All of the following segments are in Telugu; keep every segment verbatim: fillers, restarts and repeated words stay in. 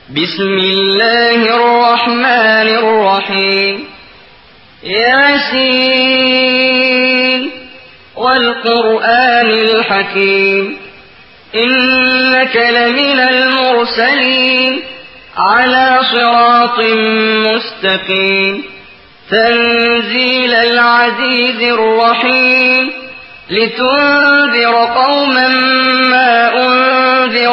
بسم الله الرحمن الرحيم ياسين والقرآن الحكيم إنك لمن المرسلين على صراط مستقيم تنزيل العزيز الرحيم لتنذر قوما ما أنذر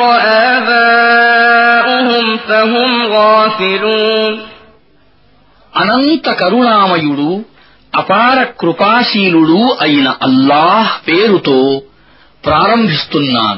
آباؤهم فهم غافلون అనంత కరుణామయుడు అపార కృపాశీలుడు అయిన అల్లాహ్ పేరుతో ప్రారంభిస్తున్నాను.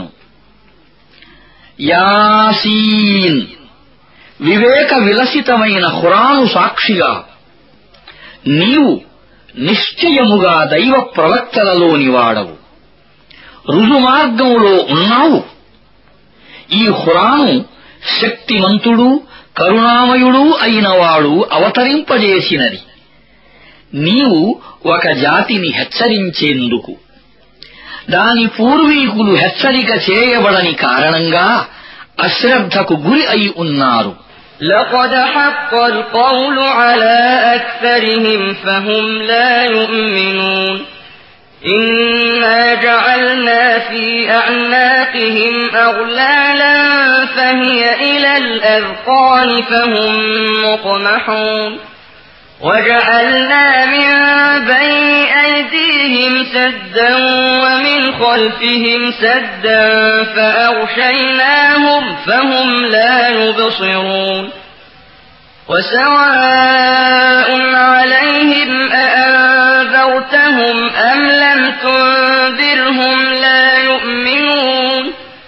యాసీన్ వివేక విలసితమైన ఖురాను సాక్షిగా నీవు నిశ్చయముగా దైవ ప్రవక్తలలోని వాడవు, రుజుమార్గంలో ఉన్నావు. ఈ ఖురాను శక్తిమంతుడు కరుణామయుడు అయినవాడు అవతరింపజేసినది. నీవు ఒక జాతిని హెచ్చరించేందుకు దాని పూర్వీకులు హెచ్చరిక చేయబడని కారణంగా అశ్రద్ధకు గురి అయి ఉన్నారు. لقد حق القول على أكثرهم فهم لا يؤمنون إنا جعلنا في أعناقهم أغلالا فهي إلى الأذقان فهم مقمحون وجعلنا من بين أيديهم سدا ومن خلفهم سدا فأغشيناهم فهم لا يبصرون وسواء عليهم أأنذرتهم أم لم تنذرهم لا يؤمنون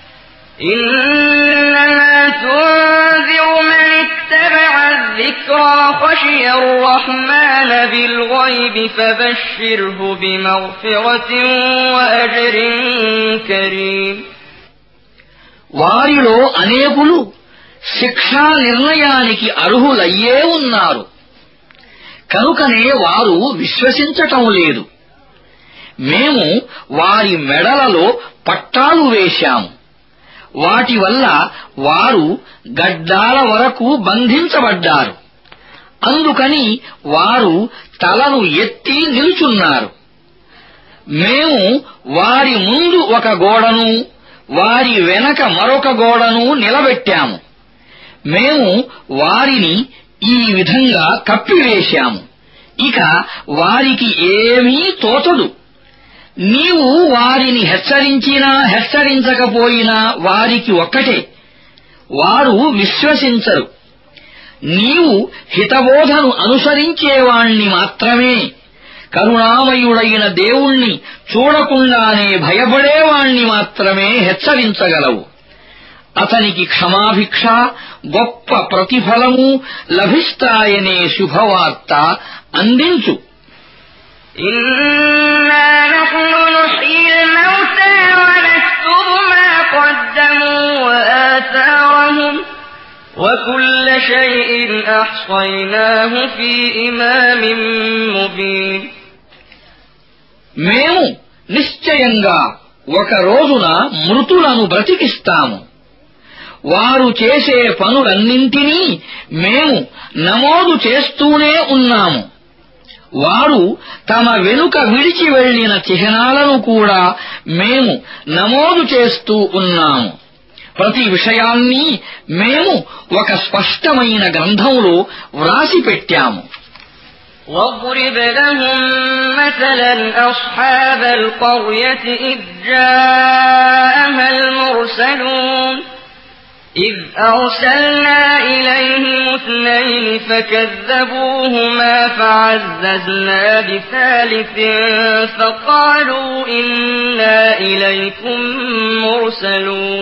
إنما تنذر من اتبع الذكرى خشي الرحمن بالغيب فبشره بمغفرة وأجر كريم వారిలో అనేకులు శిక్షా నిర్ణయానికి అర్హులయ్యే ఉన్నారు, కనుకనే వారు విశ్వసించటం లేదు. మేము వారి మెడలలో పట్టాలు వేశాము, వాటి వల్ల వారు గడ్డాల వరకు బంధించబడ్డారు. అందుకని వారు తలను ఎత్తి నిలుచున్నారు. మేము వారి ముందు ఒక గోడను వారి వెనక మరొక గోడను నిలబెట్టాము. మేము వారిని ఈ విధంగా కప్పివేశాము, ఇక వారికి ఏమీ తోచదు. నీవు వారిని హెచ్చరించినా హెచ్చరించకపోయినా వారికి ఒక్కటే, వారు విశ్వసించరు. నీవు హితబోధను అనుసరించేవాణ్ణి మాత్రమే, కరుణామయుడైన దేవుణ్ణి చూడకుండానే భయపడేవాణ్ణి మాత్రమే హెచ్చరించగలవు. అతనికి క్షమాభిక్ష గొప్ప ప్రతిఫలము లభిస్తాయనే శుభవార్త అందించు. إنا نحن نحيي الموتى ونكتب ما قدموا وآثارهم وكل شيء أحصيناه في إمام مبين మేము నిశ్చయంగా ఒక రోజున మృతులను బ్రతికిస్తాము. వారు చేసే పనులన్నింటినీ మేము నమోదు చేస్తూనే ఉన్నాము. వారు తమ వెనుక విడిచి వెళ్లిన చిహ్నాలను కూడా మేము నమోదు చేస్తూ ఉన్నాము. ప్రతి విషయాన్ని మేము ఒక స్పష్టమైన గ్రంథంలో వ్రాసి పెట్టాము. واضرب لهم مثلا أصحاب القرية إذ جاءها المرسلون إذ أرسلنا إليهم اثنين فكذبوهما فعززنا بثالث فقالوا إنا إليكم مرسلون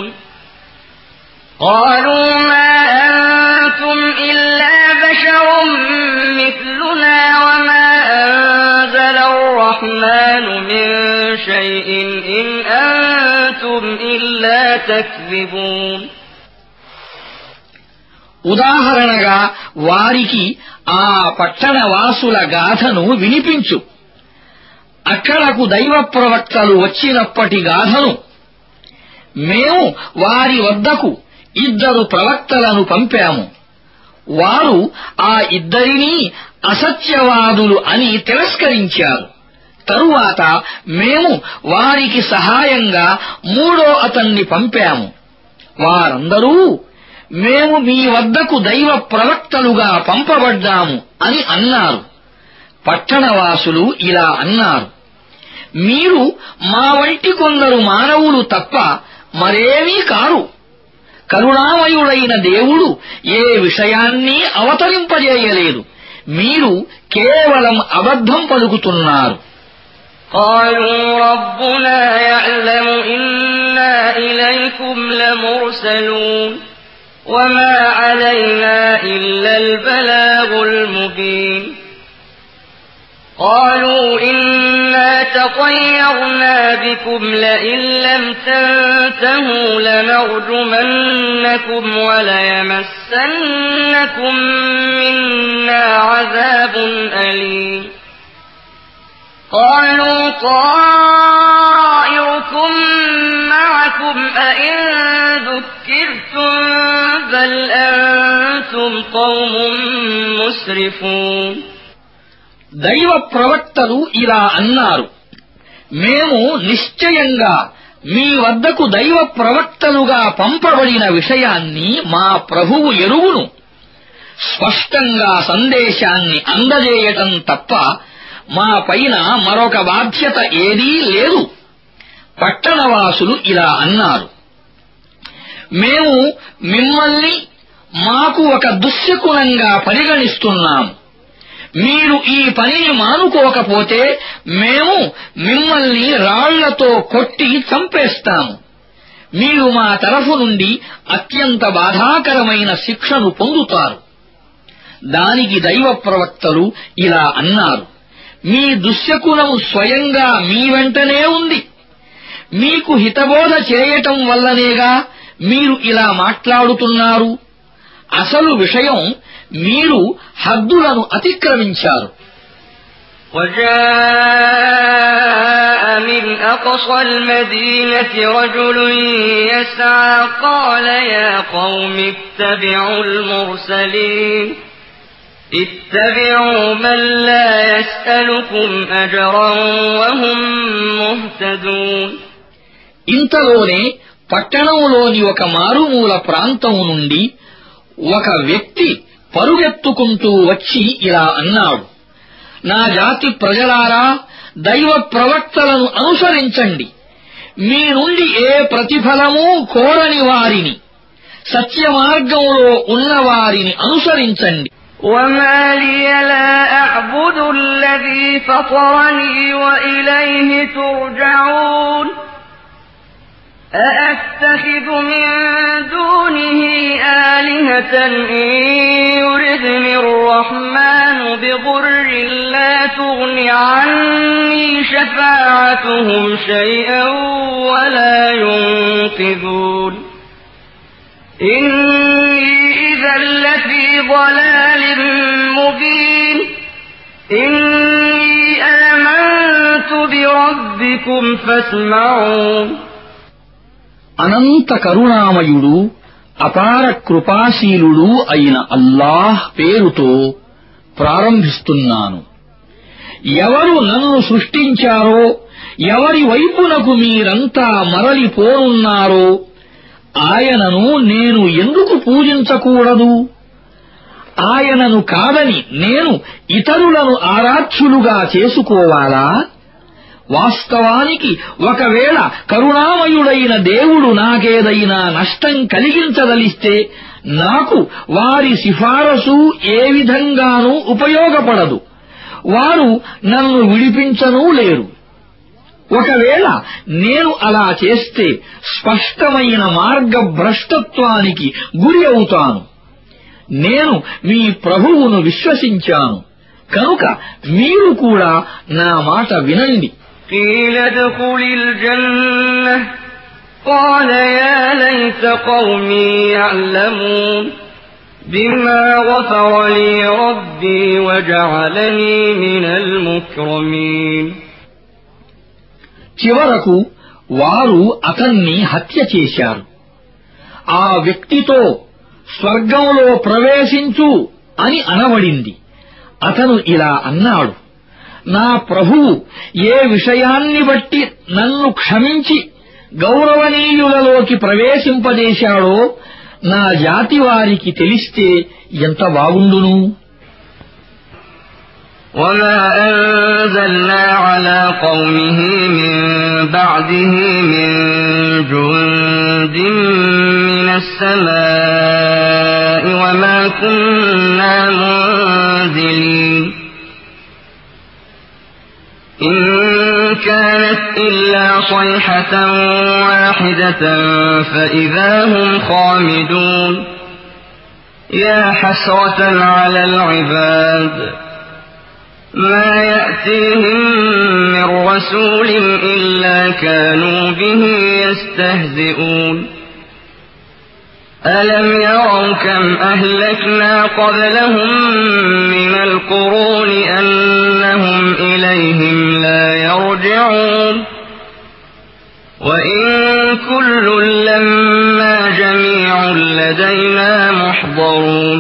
قالوا ما أنتم إلا بشر مثلنا وما أنزل الرحمن من شيء إن أنتم إلا تكذبون ఉదాహరణగా వారికి ఆ పట్టణవాసుల గాథను వినిపించు. అక్కడకు దైవ ప్రవక్తలు వచ్చినప్పటి గాథను. మేము వారి వద్దకు ఇద్దరు ప్రవక్తలను పంపాము. వారు ఆ ఇద్దరినీ అసత్యవాదులు అని తిరస్కరించారు. తరువాత మేము వారికి సహాయంగా మూడో అతన్ని పంపాము. వారందరూ మేము మీ వద్దకు దైవ ప్రవక్తలుగా పంపబడ్డాము అని అన్నారు. పట్టణవాసులు ఇలా అన్నారు, మీరు మా వంటి కొందరు మానవులు తప్ప మరేమీ కారు. కరుణామయుడైన దేవుడు ఏ విషయాన్ని అవతరింపజేయలేదు. మీరు కేవలం అబద్ధం పలుకుతున్నారు. قالوا ربنا يعلم إنا إليكم لمرسلون وما علينا إلا البلاغ المبين قالوا إنا تطيرنا بكم لئن لم تنتهوا لنرجمنكم وليمسنكم منا عذاب أليم قالوا طائركم معكم أئن ذكرتم بل أنتم قوم مسرفون దైవ ప్రవక్తలు ఇలా అన్నారు, మేము నిశ్చయంగా మీ వద్దకు దైవ ప్రవక్తలుగా పంపబడిన విషయాన్ని మా ప్రభువు ఎరుగును. స్పష్టంగా సందేశాన్ని అందజేయటం తప్ప మా పైన మరొక బాధ్యత ఏదీ లేదు. పట్టణవాసులు ఇలా అన్నారు, మేము మిమ్మల్ని మాకు ఒక దుశ్శకునంగా పరిగణిస్తున్నాము. మీరు ఈ పనిని మానుకోకపోతే మేము మిమ్మల్ని రాళ్లతో కొట్టి చంపేస్తాము. మీరు మా తరఫు నుండి అత్యంత బాధాకరమైన శిక్షను పొందుతారు. దానికి దైవ ప్రవక్తలు ఇలా అన్నారు, మీ దుశ్శకునం స్వయంగా మీ వెంటనే ఉంది. మీకు హితబోధ చేయటం వల్లనేగా మీరు ఇలా మాట్లాడుతున్నారు. అసలు విషయం మీరు హద్దులను అతిక్రమించారు. وجاء من أقصى المدينة رجل يسعى قال يا قوم اتبعوا المرسلين اتبعوا من لا يسألكم أجرا وهم مهتدون ఇంతలోనే పట్టణంలోని ఒక మారుమూల ప్రాంతం నుండి ఒక వ్యక్తి పరుగెత్తుకుంటూ వచ్చి ఇలా అన్నాడు, నా జాతి ప్రజలారా, దైవ ప్రవక్తలను అనుసరించండి. మీ నుండి ఏ ప్రతిఫలమూ కోరని వారిని, సత్యమార్గంలో ఉన్నవారిని అనుసరించండి. وما لي لا أعبد الذي فطرني وإليه ترجعون أأتخذ من دونه آلهة إن يردني الرحمن بضر لا تغن عني شفاعتهم شيئا ولا ينقذون إني إذا لفي ضلال مبين إني آمنت بربكم فاسمعون అనంత కరుణామయుడు అపార కృపాశీలుడు అయిన అల్లాహ్ పేరుతో ప్రారంభిస్తున్నాను. ఎవరు నన్ను సృష్టించారో, ఎవరి వైపునకు మీరంతా మరలిపోనున్నారో ఆయనను నేను ఎందుకు పూజించకూడదు? ఆయనను కాదని నేను ఇతరులను ఆరాధ్యులుగా చేసుకోవాలా? వాస్తవానికి ఒకవేళ కరుణామయుడైన దేవుడు నాకేదైనా నష్టం కలిగించదలిస్తే నాకు వారి సిఫారసు ఏ విధంగానూ ఉపయోగపడదు. వారు నన్ను విడిపించనూ లేరు. ఒకవేళ నేను అలా చేస్తే స్పష్టమైన మార్గభ్రష్టత్వానికి గురి అవుతాను. నేను మీ ప్రభువును విశ్వసించాను కనుక మీరు కూడా నా మాట వినండి. قيل ادخل الجنة قال يا ليت قومي يعلمون بما غفر لي ربي وجعلني من المكرمين చివరకు వారు అతన్ని హత్య చేశారు. ఆ వ్యక్తితో స్వర్గంలో ప్రవేశించు అని అనబడింది. అతను ఇలా అన్నాడు, నా ప్రభువు ఏ విషయాన్ని బట్టి నన్ను క్షమించి గౌరవనీయులలోకి ప్రవేశింపజేశాడో నా జాతి వారికి తెలిస్తే ఎంత బాగుండును. وما أنزلنا على قومه من بعده من جند من السماء وما كنا منزلين إن كانت إلا صيحة واحدة فإذا هم خامدون يا حسرة على العباد ما يأتيهم من رسول إلا كانوا به يستهزئون ألم يروا كم أهلكنا قبلهم من القرون أنهم إليهم لا يرجعون وإن كل لما جميع لدينا محضرون.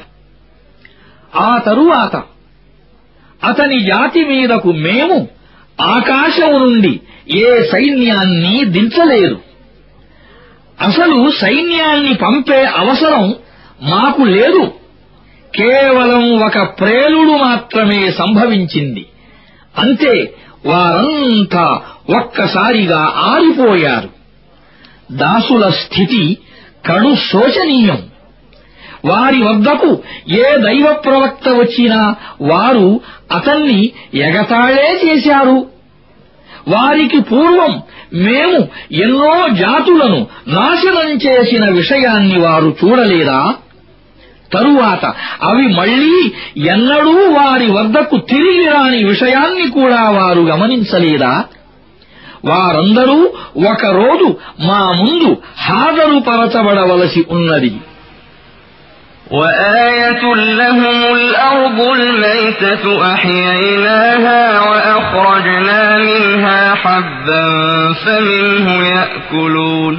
ఆ తరువాత అతని జాతి మీదకు మేము ఆకాశం నుండి ఏ సైన్యాన్ని దించలేదు. అసలు సైన్యాన్ని పంపే అవసరం మాకు లేదు. కేవలం ఒక ప్రేలుడు మాత్రమే సంభవించింది. అంతే, వారంతా ఒక్కసారిగా ఆరిపోయారు. దాసుల స్థితి కడు శోచనీయం. వారి వద్దకు ఏ దైవ ప్రవక్త వచ్చినా వారు అతన్ని ఎగతాళే చేశారు. వారికి పూర్వం మేము ఎన్నో జాతులను నాశనం చేసిన విషయాన్ని వారు చూడలేదా? తరువాత అవి మళ్లీ ఎన్నడూ వారి వద్దకు తిరిగి రాని విషయాన్ని కూడా వారు గమనించలేదా? వారందరూ ఒకరోజు మా ముందు హాజరుపరచబడవలసి ఉన్నది. وآية لهم الأرض الميتة أحييناها وأخرجنا منها حبا فمنه يأكلون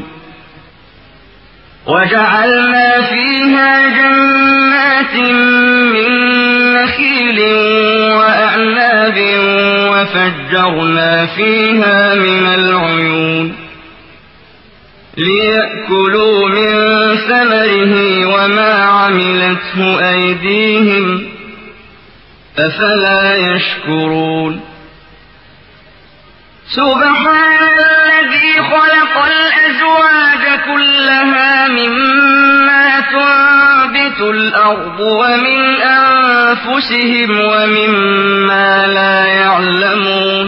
وجعلنا فيها جنات من نخيل وأعناب وفجرنا فيها من العيون ليأكلوا من ثمره وما عملته أيديهم أفلا يشكرون سبحان الذي خلق الأزواج كلها مما تنبت الأرض ومن أنفسهم ومما لا يعلمون.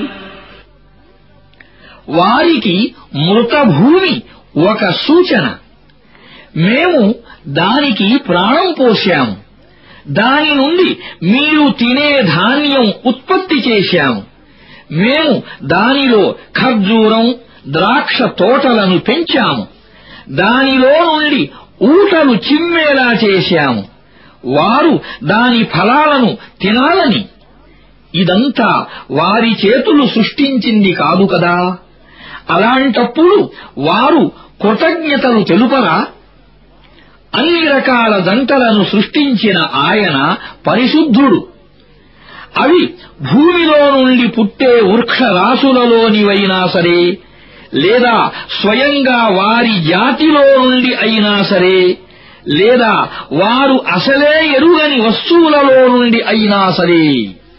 వారికి మృతభూమి ఒక సూచన. మేము దానికి ప్రాణం పోశాము. దాని నుండి మీరు తినే ధాన్యం ఉత్పత్తి చేశాము. మేము దానిలో ఖర్జూరం, ద్రాక్ష తోటలను పెంచాము. దానిలో నుండి ఊటలు చిమ్మేలా చేశాము. వారు దాని ఫలాలను తినాలని. ఇదంతా వారి చేతులు సృష్టించింది కాదు కదా. అలాంటప్పుడు వారు కృతజ్ఞతలు తెలుపరా? అన్ని రకాల జంటలను సృష్టించిన ఆయన పరిశుద్ధుడు. అవి భూమిలో నుండి పుట్టే వృక్షరాశులలోనివైనా సరే, లేదా స్వయంగా వారి జాతిలో నుండి అయినా సరే, లేదా వారు అసలే ఎరుగని వస్తువులలో నుండి అయినా సరే.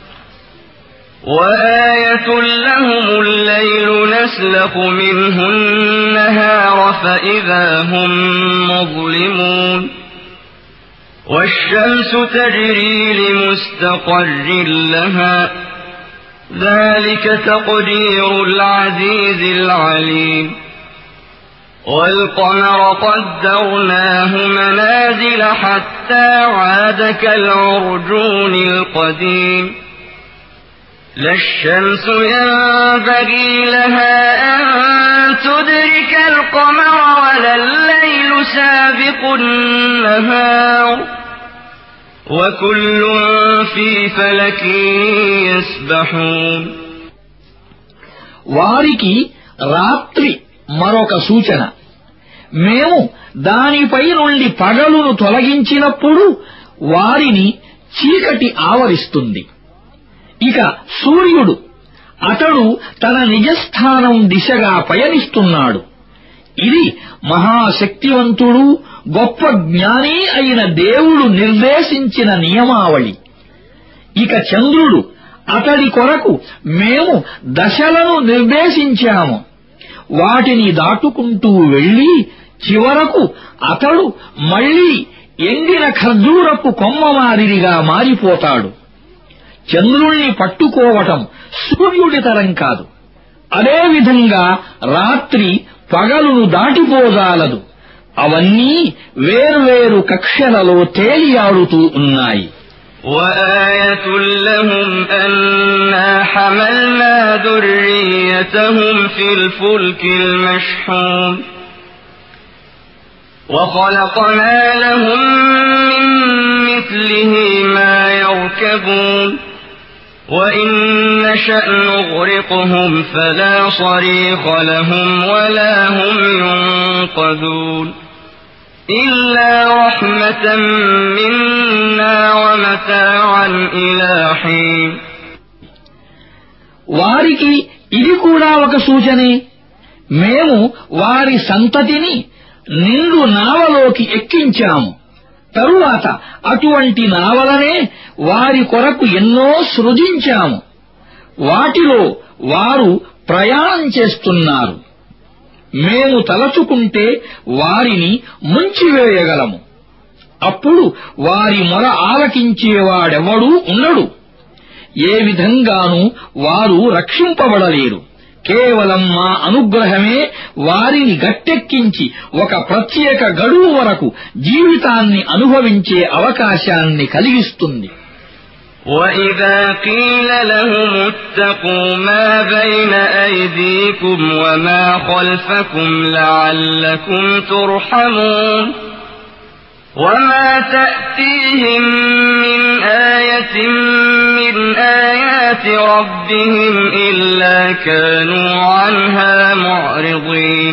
وآية لهم الليل نسلخ منه النهار فإذا هم مظلمون والشمس تجري لمستقر لها ذلك تقدير العزيز العليم والقمر قدرناه منازل حتى عاد كالعرجون القديم لا الشمس ينبغي لها أن تدرك القمر ولا الليل سابق النهار وكل في فلك يسبحون. వారికి రాత్రి మరొక సూచన. మేము దానిపై నుండి పగలును తొలగించినప్పుడు వారిని చీకటి ఆవరిస్తుంది. ఇక సూర్యుడు అతడు తన నిజస్థానం దిశగా పయనిస్తున్నాడు. ఇది మహాశక్తివంతుడు గొప్ప జ్ఞాని అయిన దేవుడు నిర్దేశించిన నియమావళి. ఇక చంద్రుడు అతడి కొరకు మేము దశలను నిర్దేశించాము. వాటిని దాటుకుంటూ వెళ్లి చివరకు అతడు మళ్లీ ఎండిన ఖర్జూరపు కొమ్మ మాదిరిగా మారిపోతాడు. చంద్రుణ్ణి పట్టుకోవటం సూర్యుడి తరం కాదు. అదేవిధంగా రాత్రి పగలును దాటిపోజాలదు. అవన్నీ వేర్వేరు కక్షలలో తేలియాడుతూ ఉన్నాయి. وآية لهم أنا حملنا ذريتهم في الفلك المشحون وخلقنا لهم من مثله ما يركبون وإن نشأ نغرقهم فلا صريخ لهم ولا هم ينقذون إلا رحمة منا ومتاعا إلى حين. వారికి ఇది కూడా ఒక సూచనే. మేము వారి సంతతిని నిండు నావలోకి ఎక్కించాము. తరువాత అటువంటి నావలనే వారి కొరకు ఎన్నో సృజించాము. వాటిలో వారు ప్రయాణం చేస్తున్నారు. మేము తలచుకుంటే వారిని ముంచివేయగలము. అప్పుడు వారి మొర ఆలకించేవాడెవడూ ఉండడు. ఏ విధంగానూ వారు రక్షింపబడలేరు. కేవలం మా అనుగ్రహమే వారిని గట్టెక్కించి ఒక ప్రత్యేక గడువు వరకు జీవితాన్ని అనుభవించే అవకాశాన్ని కలిగిస్తుంది. وَإِذَا قِيلَ لَهُمُ اتَّقُوا مَا بَيْنَ أَيْدِيكُمْ وَمَا خَلْفَكُمْ لَعَلَّكُمْ تُرْحَمُونَ وَمَا تَأْتِيهِمْ مِنْ آيَةٍ مِنْ آيَاتِ رَبِّهِمْ إِلَّا كَانُوا عَنْهَا مُعْرِضِينَ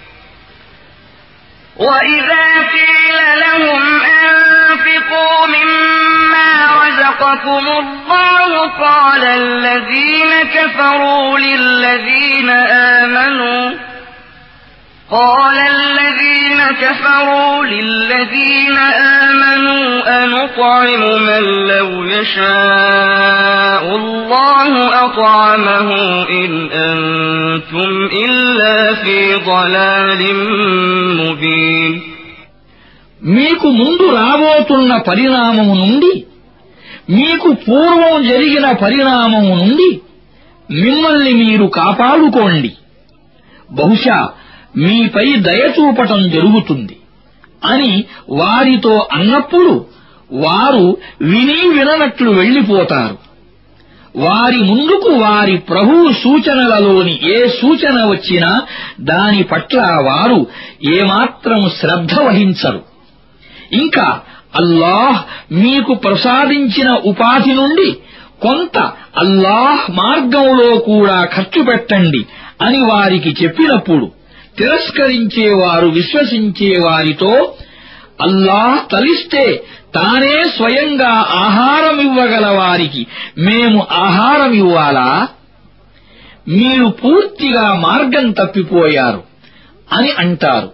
وَإِذَا قِيلَ لَهُمْ أَنفِقُوا مِمَّا رَزَقَكُمُ اللَّهُ قَالَ الَّذِينَ كَفَرُوا لِلَّذِينَ آمَنُوا قال الذين كفروا للذين آمنوا أنطعم من لو يشاء الله أطعمه إن أنتم إلا في ضلال مبين. మీకు ముందు రాబోతున్న పరిణామము నుండి, మీకు పూర్వం జరిగిన పరిణామము నుండి మిమ్మల్ని మీరు కాపాడుకోండి. బహుశా మీపై దయచూపటం జరుగుతుంది అని వారితో అన్నప్పుడు వారు విని విననట్లు వెళ్లిపోతారు. వారి ముందుకు వారి ప్రభువు సూచనలలోని ఏ సూచన వచ్చినా దాని పట్ల వారు ఏమాత్రం శ్రద్ధ వహించరు. ఇంకా అల్లాహ్ మీకు ప్రసాదించిన ఉపాధి నుండి కొంత అల్లాహ్ మార్గంలో కూడా ఖర్చు పెట్టండి అని వారికి చెప్పినప్పుడు తిరస్కరించేవారు విశ్వసించే వారితో అల్లాహ్ తలిస్తే తానే స్వయంగా ఆహారమివ్వగల వారికి మేము ఆహారమివ్వాలా? మీరు పూర్తిగా మార్గం తప్పిపోయారు అని అంటారు.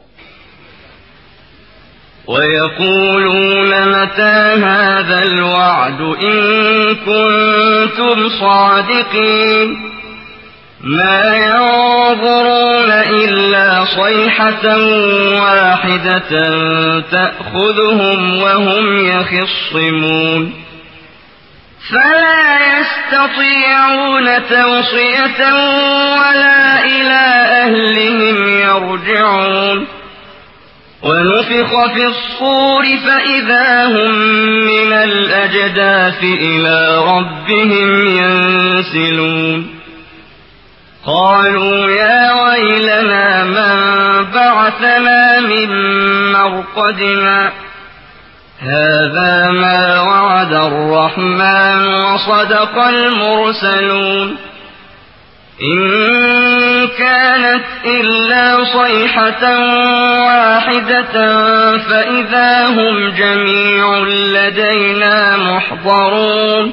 وَيَقُولُونَ مَتَى هَذَا الْوَعْدُ إِن كُنتُمْ صَادِقِينَ مَا يَنظُرُونَ إِلَّا صَيْحَةً وَاحِدَةً تَأْخُذُهُمْ وَهُمْ يَخِصِّمُونَ فَلَا يَسْتَطِيعُونَ تَوْصِيَةً وَلَا إِلَى أَهْلِهِمْ يَرْجِعُونَ وَنُفِخَ فِي الصُّورِ فَإِذَا هُمْ مِنَ الْأَجْدَاثِ إِلَى رَبِّهِمْ يَنسِلُونَ قالوا يا ويلنا من بعثنا من مرقدنا هذا ما وعد الرحمن وصدق المرسلون إن كانت إلا صيحة واحدة فإذا هم جميع لدينا محضرون.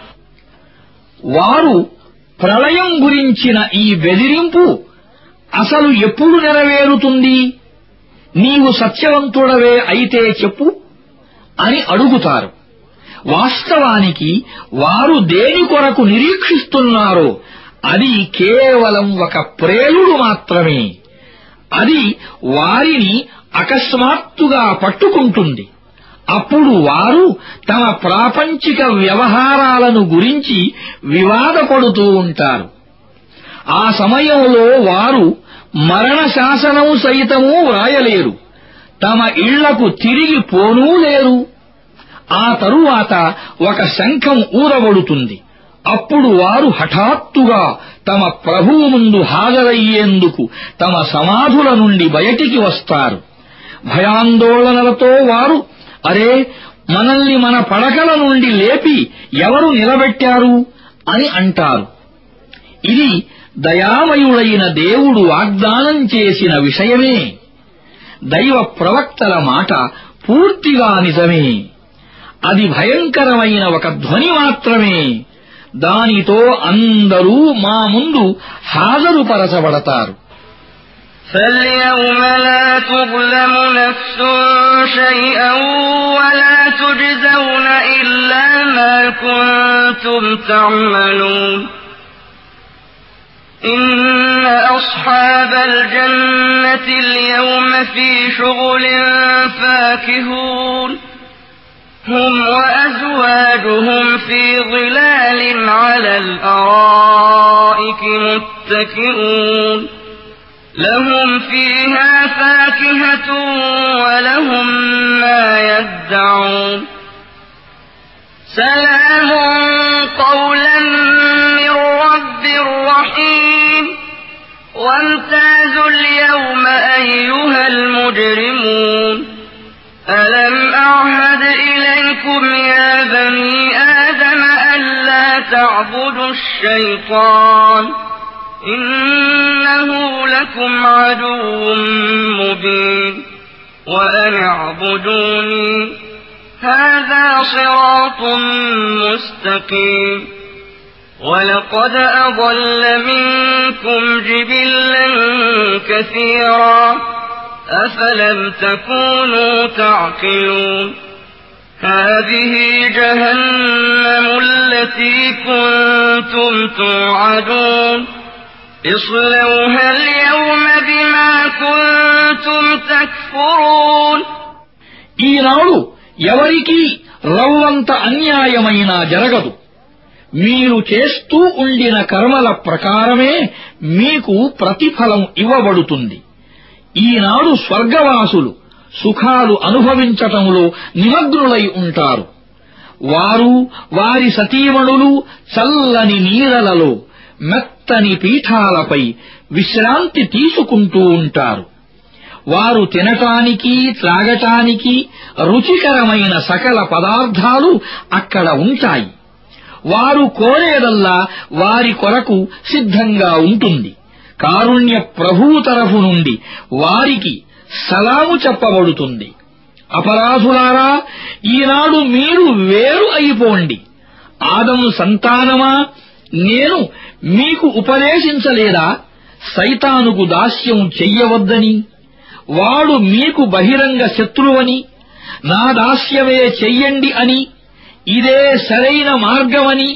వారు ప్రళయం గురించిన ఈ బెదిరింపు అసలు ఎప్పుడు నెరవేరుతుంది, నీవు సత్యవంతుడవే అయితే చెప్పు అని అడుగుతారు. వాస్తవానికి వారు దేని కొరకు నిరీక్షిస్తున్నారో అది కేవలం ఒక ప్రేలుడు మాత్రమే. అది వారిని అకస్మాత్తుగా పట్టుకుంటుంది. అప్పుడు వారు తమ ప్రాపంచిక వ్యవహారాలను గురించి వివాదపడుతూ ఉంటారు. ఆ సమయంలో వారు మరణ శాసనం సైతమూ వ్రాయలేరు, తమ ఇళ్లకు తిరిగి పోనూ లేరు. ఆ తరువాత ఒక శంఖం ఊరబడుతుంది. అప్పుడు వారు హఠాత్తుగా తమ ప్రభువు ముందు హాజరయ్యేందుకు తమ సమాధుల నుండి బయటికి వస్తారు. భయాందోళనలతో వారు, అరే, మనల్ని మన పడకల నుండి లేపి ఎవరు నిలబెట్టారు అని అంటారు. ఇది దయామయుడైన దేవుడు వాగ్దానం చేసిన విషయమే. దైవ ప్రవక్తల మాట పూర్తిగా నిజమే. అది భయంకరమైన ఒక ధ్వని మాత్రమే. దానితో అందరూ మా ముందు హాజరుపరచబడతారు. فاليوم لا تظلم نفس شيئا ولا تجزون إلا ما كنتم تعملون. إن أصحاب الجنة اليوم في شغل فاكهون هم وأزواجهم في ظلال على الأرائك متكئون لهم فيها فاكهة ولهم ما يدعون سلام قولا من رب رحيم وامتازوا اليوم أيها المجرمون ألم أعهد إليكم يا بني آدم ألا تعبدوا الشيطان إنه لكم عدو مبين وأن اعبدوني هذا صراط مستقيم ولقد أضل منكم جبلا كثيرا أفلم تكونوا تعقلون هذه جهنم التي كنتم توعدون اصلوها اليوم بما كنتم تكفرون. ఈనాడు ఎవరికీ రవ్వంత అన్యాయమైనా జరగదు. మీరు చేస్తూ ఉండిన కర్మల ప్రకారమే మీకు ప్రతిఫలం ఇవ్వబడుతుంది. ఈనాడు స్వర్గవాసులు సుఖాలు అనుభవించటంలో నిమగ్నులై ఉంటారు. వారు వారి సతీమణులు చల్లని నీరలలో మెత్తని పీఠాలపై విశ్రాంతి తీసుకుంటూ ఉంటారు. వారు తినటానికి త్రాగటానికి రుచికరమైన సకల పదార్థాలు అక్కడ ఉంటాయి. వారు కోరేదల్లా వారి కొరకు సిద్ధంగా ఉంటుంది. కారుణ్య ప్రభువు తరఫు నుండి వారికి సలాము చెప్పబడుతుంది. అపరాధులారా, ఈనాడు మీరు వేరు అయిపోండి. ఆదము సంతానమా, నేను మీకు ఉపదేశించలేదా సైతానుకు దాస్యం చెయ్యవద్దని? వాడు మీకు బహిరంగ శత్రువని, నా దాస్యమే చెయ్యండి అని, ఇదే సరైన మార్గమని.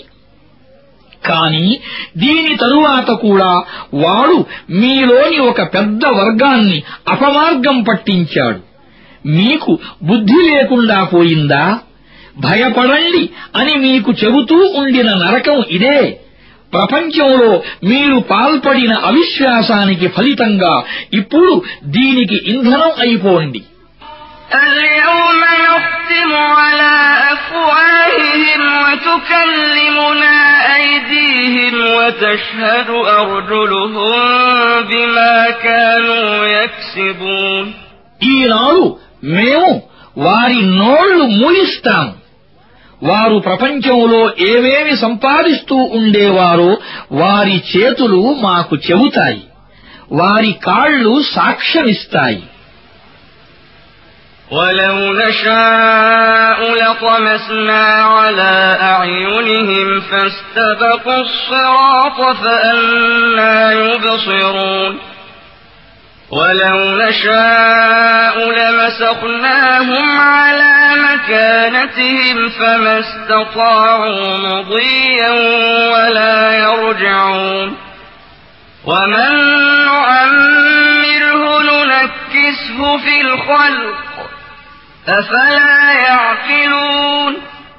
కాని దీని తరువాత కూడా వాడు మీలోని ఒక పెద్ద వర్గాన్ని అపమార్గం పట్టించాడు. మీకు బుద్ధి లేకుండా పోయిందా? భయపడండి అని మీకు చెబుతూ ఉండిన నరకం ఇదే. ప్రపంచంలో మీరు పాల్పడిన అవిశ్వాసానికి ఫలితంగా ఇప్పుడు దీనికి ఇంధనం అయిపోండి. اليوم نختم على أفواههم وتكلمنا أيديهم وتشهد أرجلهم بما كانوا يكسبون. ఈనాడు మేము వారి నోళ్లు మూయిస్తాం, వారు ప్రపంచంలో ఏవేమి సంపాదిస్తూ ఉండేవారో వారి చేతులు మాకు చెబుతాయి, వారి కాళ్ళు సాక్ష్యమిస్తాయి. وَلَوْ نَشَاءُ لَطَمَسْنَا عَلَى أَعْيُنِهِمْ فَاسْتَبَقُوا الصِّرَاطَ فَأَنَّىٰ يُبْصِرُونَ وَلَوْ نَشَاءُ لَمَسَخْنَاهُمْ عَلَىٰ مَكَانَتِهِمْ فَمَا اسْتَطَاعُوا مُضِيًّا وَلَا يَرْجِعُونَ وَمَن نُّعَمِّرْهُ نُنَكِّسْهُ فِي الْخَلْقِ أَفَلَا يَعْقِلُونَ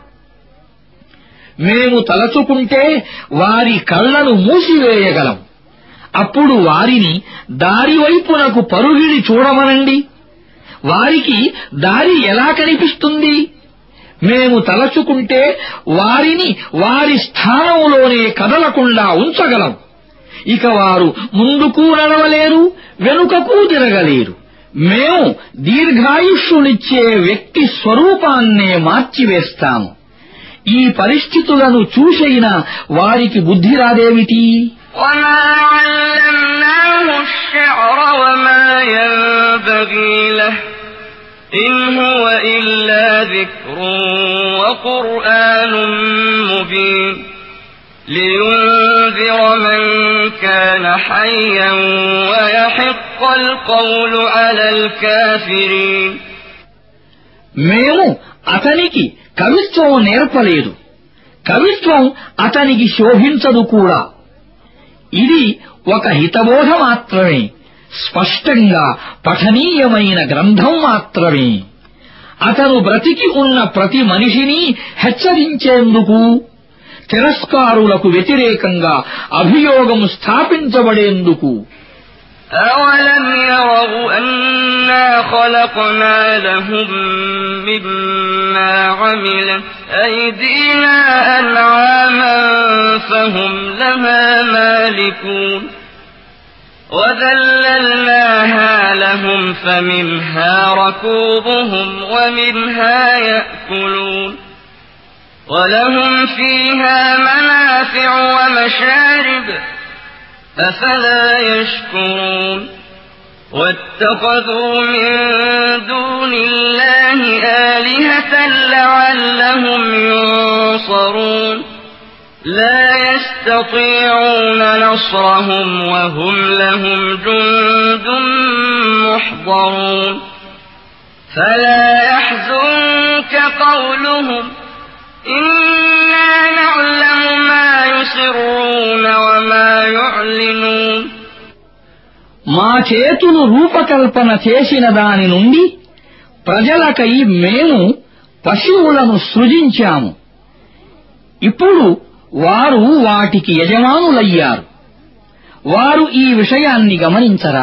మేము తలచుకుంటే వారి కళ్లను మూసివేయగలం. అప్పుడు వారిని దారివైపునకు పరుగిడి చూడమనండి. వారికి దారి ఎలా కనిపిస్తుంది? మేము తలచుకుంటే వారిని వారి స్థానంలోనే కదలకుండా ఉంచగలం. ఇక వారు ముందుకు నడవలేరు, వెనుకకు తిరగలేరు. మేము దీర్ఘాయుష్యునిచ్చే వ్యక్తి స్వరూపాన్నే మార్చివేస్తాము. ఈ పరిస్థితులను చూసైనా వారికి బుద్ధి రాదేమిటి? وَمَا عَلَّمْنَاهُ الشِّعْرَ وَمَا يَنبَغِي لَهُ إِنْ هُوَ إِلَّا ذِكْرٌ وَقُرْآنٌ مُّبِينٌ لِيُنذِرَ مَن كَانَ حَيًّا وَيَحِقَّ الْقَوْلُ عَلَى الْكَافِرِينَ మేము అతనికి కవిత్వం నేర్పలేదు, కవిత్వం అతనికి శోభించదు కూడా. ఇది ఒక హితబోధ మాత్రమే, స్పష్టంగా పఠనీయమైన గ్రంథం మాత్రమే. అతను బ్రతికి ఉన్న ప్రతి మనిషిని హెచ్చరించేందుకు, తిరస్కారులకు వ్యతిరేకంగా అభియోగం స్థాపించబడేందుకు. أَوَلَمْ يَرَوْا أَنَّا خَلَقْنَا لَهُم مِّمَّا عَمِلَتْ أَيْدِينَا أَنْعَامًا فَهُمْ لَهَا مَالِكُونَ وَذَلَّلْنَاهَا لَهُمْ فَمِنْهَا رَكُوبُهُمْ وَمِنْهَا يَأْكُلُونَ وَلَهُمْ فِيهَا مَنَافِعُ وَمَشَارِبُ أَفَلَا يَشْكُرُونَ وَاتَّخَذُوا مِن دُونِ اللَّهِ آلِهَةً لَّعَلَّهُمْ يُنصَرُونَ لَا يَسْتَطِيعُونَ نَصْرَهُمْ وَهُمْ لَهُمْ جُندٌ مُّحْضَرُونَ فَلَا يَحْزُنكَ قَوْلُهُمْ إِنَّا نَعْلَمُ مَا يُسِرُّونَ وَمَا يُعْلِنُونَ మా చేతులు రూపకల్పన చేసిన దాని నుండి ప్రజలకై మేము పశువులను సృజించాము. ఇప్పుడు వారు వాటికి యజమానులయ్యారు. వారు ఈ విషయాన్ని గమనించరా?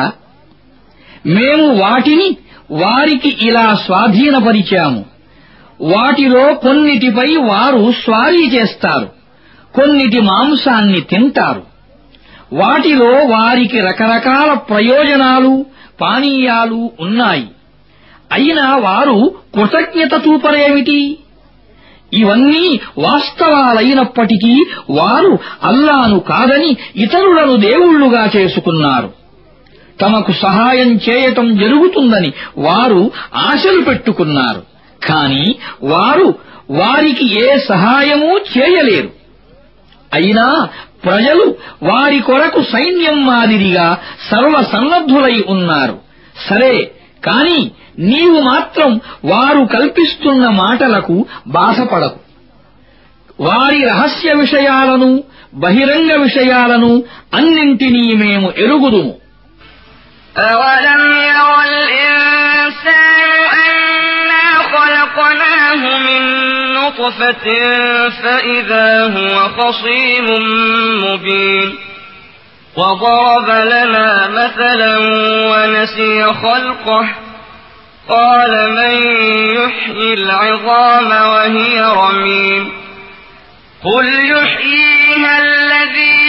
మేము వాటిని వారికి ఇలా స్వాధీనపరిచాము. వాటిలో కొన్నిటిపై వారు స్వారీ చేస్తారు, కొన్నిటి మాంసాన్ని తింటారు. వాటిలో వారికి రకరకాల ప్రయోజనాలు, పానీయాలు ఉన్నాయి. అయినా వారు కృతజ్ఞత చూపరేమిటి? ఇవన్నీ వాస్తవాలైనప్పటికీ వారు అల్లాను కాదని ఇతరులను దేవుళ్లుగా చేసుకున్నారు. తమకు సహాయం చేయటం జరుగుతుందని వారు ఆశలు పెట్టుకున్నారు. కాని వారు వారికి ఏ సహాయమూ చేయలేరు. అయినా ప్రజలు వారి కొరకు సైన్యం మాదిరిగా సర్వసన్నద్ధులై ఉన్నారు. సరే, కాని నీవు మాత్రం వారు కల్పిస్తున్న మాటలకు బాధపడకు. వారి రహస్య విషయాలను, బహిరంగ విషయాలను అన్నింటినీ మేము ఎరుగుదుము. أَوَلَمْ يَرَ الْإِنسَانُ أَنَّا خَلَقْنَاهُ مِن نُّطْفَةٍ فَإِذَا هُوَ خَصِيمٌ مُّبِينٌ وَضَرَبَ لَنَا مَثَلًا وَنَسِيَ خَلْقَهُ قَالَ مَن يُحْيِي الْعِظَامَ وَهِيَ رَمِيمٌ قُلْ يُحْيِيهَا الَّذِي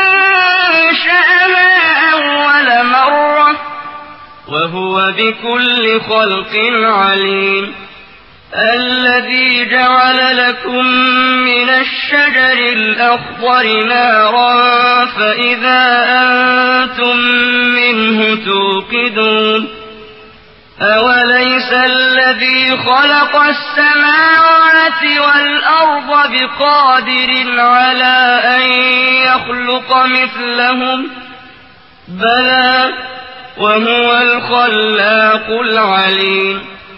أَنشَأَهَا أَوَّلَ مَرَّةٍ وَهُوَ بِكُلِّ خَلْقٍ عَلِيمٌ الذي جعل لكم من الشجر الأخضر نارا فإذا أنتم منه توقدون أوليس الذي خلق السماوات والأرض بقادر على أن يخلق مثلهم بلى وهو الخلاق العليم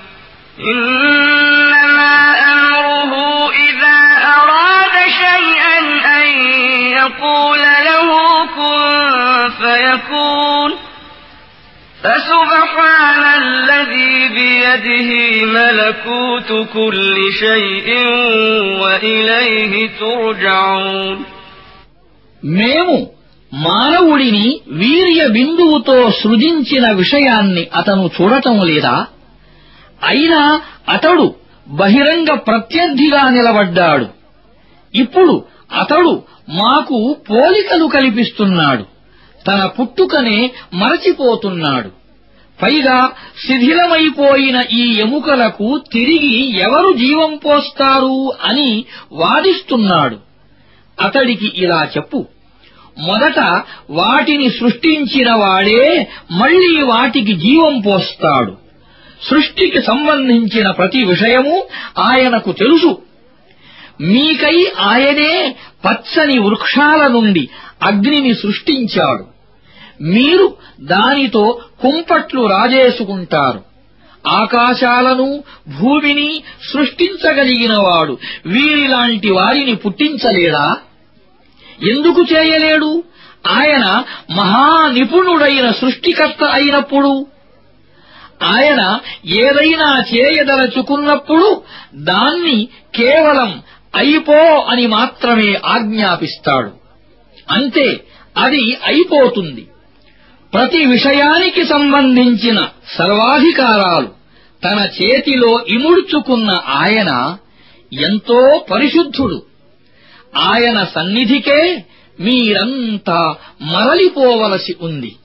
إنما أمره إذا أراد شيئا أن يقول له كن فيكون فسبحان الذي بيده ملكوت كل شيء وإليه ترجعون మేము మానవుడిని వీర్య బిందువుతో సృజించిన విషయాన్ని అతను చూడటం లేదా? అయినా అతడు బహిరంగ ప్రత్యర్థిగా నిలబడ్డాడు. ఇప్పుడు అతడు మాకు పోలికలు కల్పిస్తున్నాడు. తన పుట్టుకనే మరచిపోతున్నాడు. పైగా శిథిలమైపోయిన ఈ ఎముకలకు తిరిగి ఎవరు జీవం పోస్తారు అని వాదిస్తున్నాడు. అతడికి ఇలా చెప్పు, మొదట వాటిని సృష్టించిన వాడే మళ్లీ వాటికి జీవం పోస్తాడు. సృష్టికి సంబంధించిన ప్రతి విషయము ఆయనకు తెలుసు. మీకై ఆయనే పచ్చని వృక్షాల నుండి అగ్నిని సృష్టించాడు. మీరు దానితో కుంపట్లు రాజేసుకుంటారు. ఆకాశాలను భూమిని సృష్టించగలిగినవాడు వీరిలాంటి వారిని పుట్టించలేడా? ఎందుకు చేయలేడు? ఆయన మహానిపుణుడైన సృష్టికర్త అయినప్పుడు. ఆయన ఏదైనా చేయదలచుకున్నప్పుడు దాన్ని కేవలం అయిపో అని మాత్రమే ఆజ్ఞాపిస్తాడు. అంతే, అది అయిపోతుంది. ప్రతి విషయానికి సంబంధించిన సర్వాధికారాలు తన చేతిలో ఇముడ్చుకున్న ఆయన ఎంతో పరిశుద్ధుడు. ఆయన సన్నిధికే మీరంతా మరలిపోవలసి ఉంది.